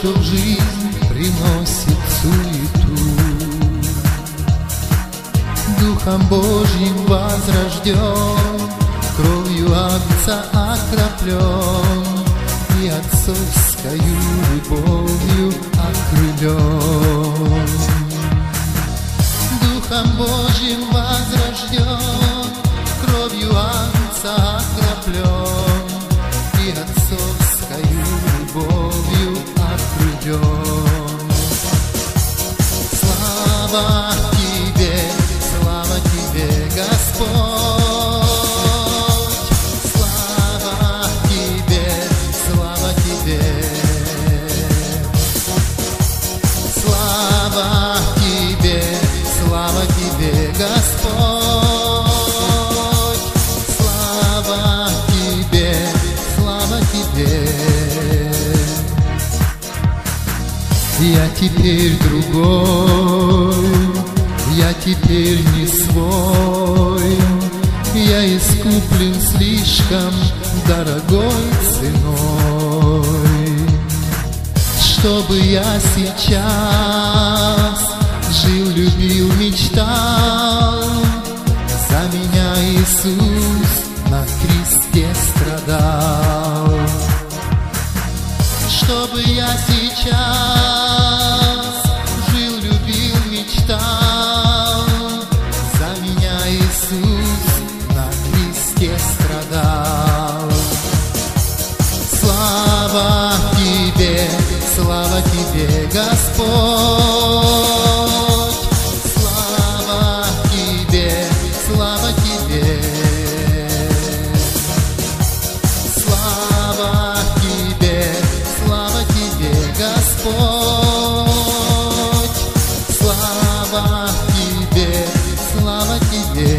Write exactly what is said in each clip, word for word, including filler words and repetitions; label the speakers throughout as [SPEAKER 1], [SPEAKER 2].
[SPEAKER 1] что в жизнь приносит суету. Духом Божьим возрожден, кровью Агнца окроплен и отцовскою любовью окрылен. Духом Божьим возрожден, кровью Агнца окроплен и отцовскою любовью окрылен. Слава Тебе, слава Тебе, Господь! Слава Тебе, слава Тебе! Слава Тебе, слава Тебе, Господь! Слава Тебе, слава Тебе! Я теперь другой, я теперь не свой, я искуплен слишком дорогой ценой. Чтобы я сейчас жил, любил, мечтал, за меня Иисус на кресте страдал. Чтобы я сейчас жил, любил, мечтал, за меня Иисус на кресте страдал. Слава Тебе, слава Тебе, Господь! Слава Тебе, слава Тебе! Слава Тебе, слава Тебе, Господь! Слава Тебе, слава Тебе!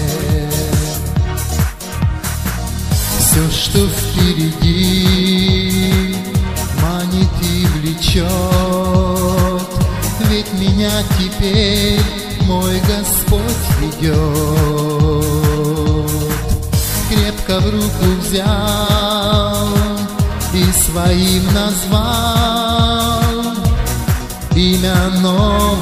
[SPEAKER 1] Все, что впереди, манит и влечет, ведь меня теперь мой Господь ведет. Крепко в руку взял и своим назвал, имя новое